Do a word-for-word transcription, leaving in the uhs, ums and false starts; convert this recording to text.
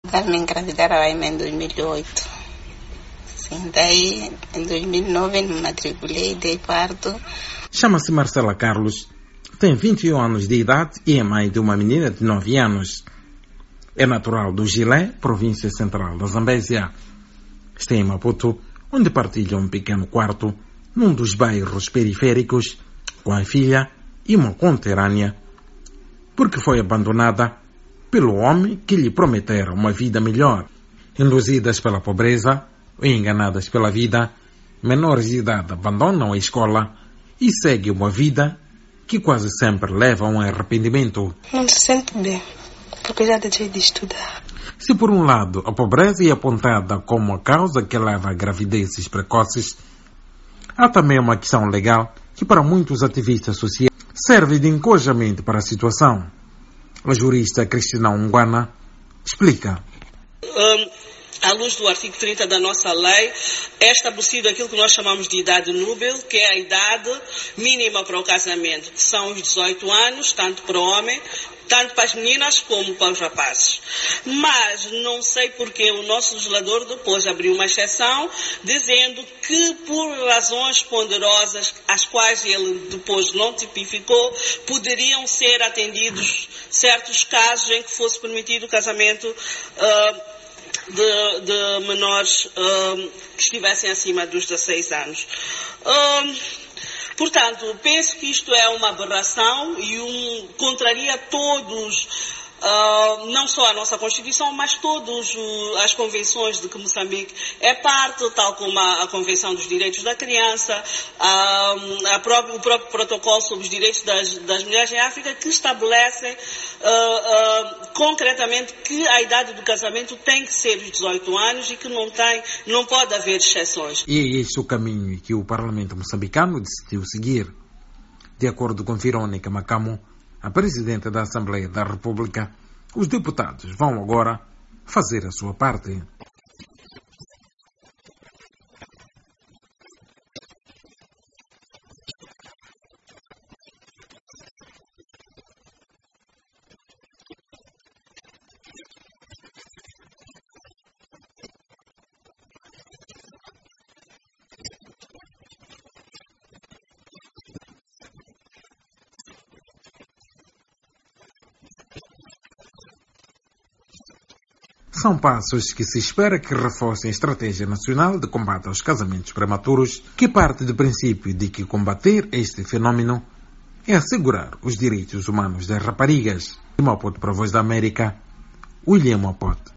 Elas me engravidaram aí em dois mil e oito. Sim, daí em dois mil e nove me matriculei, dei parto. Chama-se Marcela Carlos, tem vinte e um anos de idade e é mãe de uma menina de nove anos. É natural do Gilé, província central da Zambésia. Está em Maputo, onde partilha um pequeno quarto num dos bairros periféricos com a filha e uma conterrânea, porque foi abandonada pelo homem que lhe prometera uma vida melhor. Induzidas pela pobreza ou enganadas pela vida, menores de idade abandonam a escola e seguem uma vida que quase sempre leva a um arrependimento. Não se sente bem, porque já deixei de estudar. Se por um lado a pobreza é apontada como a causa que leva a gravidezes precoces, há também uma questão legal que para muitos ativistas sociais serve de encorajamento para a situação. A jurista Cristina Ungwana explica. Um, à luz do artigo trinta da nossa lei, é estabelecido aquilo que nós chamamos de idade núbil, que é a idade mínima para o casamento, que são os dezoito anos, tanto para o homem, tanto para as meninas como para os rapazes. Mas não sei porque o nosso legislador depois abriu uma exceção, dizendo que por razões ponderosas, as quais ele depois não tipificou, poderiam ser atendidos certos casos em que fosse permitido o casamento uh, de, de menores uh, que estivessem acima dos dezesseis anos. Uh, Portanto, penso que isto é uma aberração e um, contraria todos, uh, não só a nossa Constituição, mas todas uh, as convenções de que Moçambique é parte, tal como a, a Convenção dos Direitos da Criança, uh, a própria, o próprio Protocolo sobre os Direitos das, das Mulheres em África, que estabelecem uh, uh, concretamente que a idade do casamento tem que ser os dezoito anos e que não, tem, não pode haver exceções. E é este o caminho que o Parlamento moçambicano decidiu seguir. De acordo com Verônica Macamo, a Presidente da Assembleia da República, os deputados vão agora fazer a sua parte. São passos que se espera que reforcem a Estratégia Nacional de Combate aos Casamentos Prematuros, que parte do princípio de que combater este fenómeno é assegurar os direitos humanos das raparigas. De Maputo para a Voz da América, William Maputo.